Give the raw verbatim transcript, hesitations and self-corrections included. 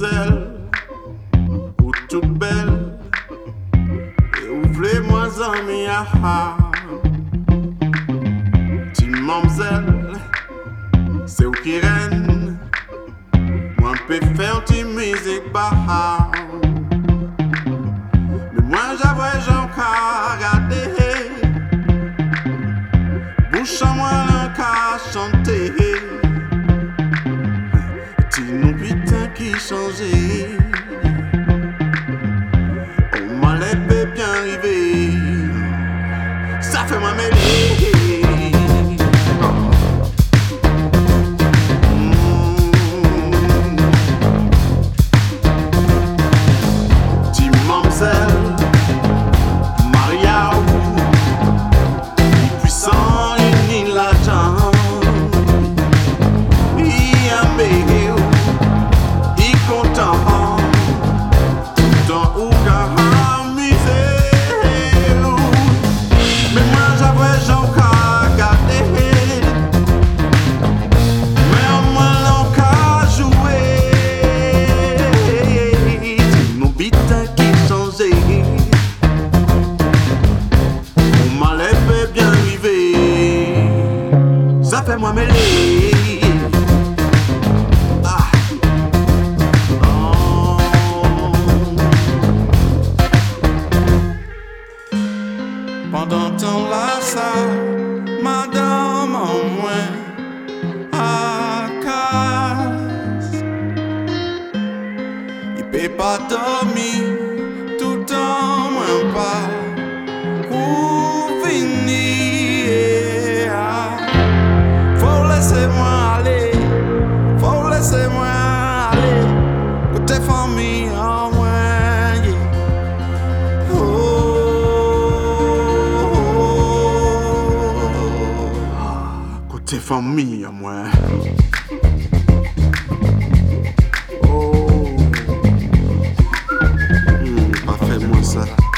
mamzelle, ou toute belle, et ouvrez-moi en mi aha. Ti mamzelle, c'est où qui règne, moi peux faire ti musique baha. Mais moi j'avais j'en qu'à regarder, bouche à moi l'un qu'à chanter. Ti nous putain qui changeait, on m'a l'épée bien arrivé, ça fait moi mêler. Fais-moi mêler. Ah. Oh. Pendant temps là ça, madame en moins à casse. Il peut pas dormir tout le temps moins pas. Pour finir. Laissez-moi aller, faut laisser-moi aller, côté famille en moi. Oh, oh, oh, côté famille en moi. Oh, mmh, pas fait moi ça.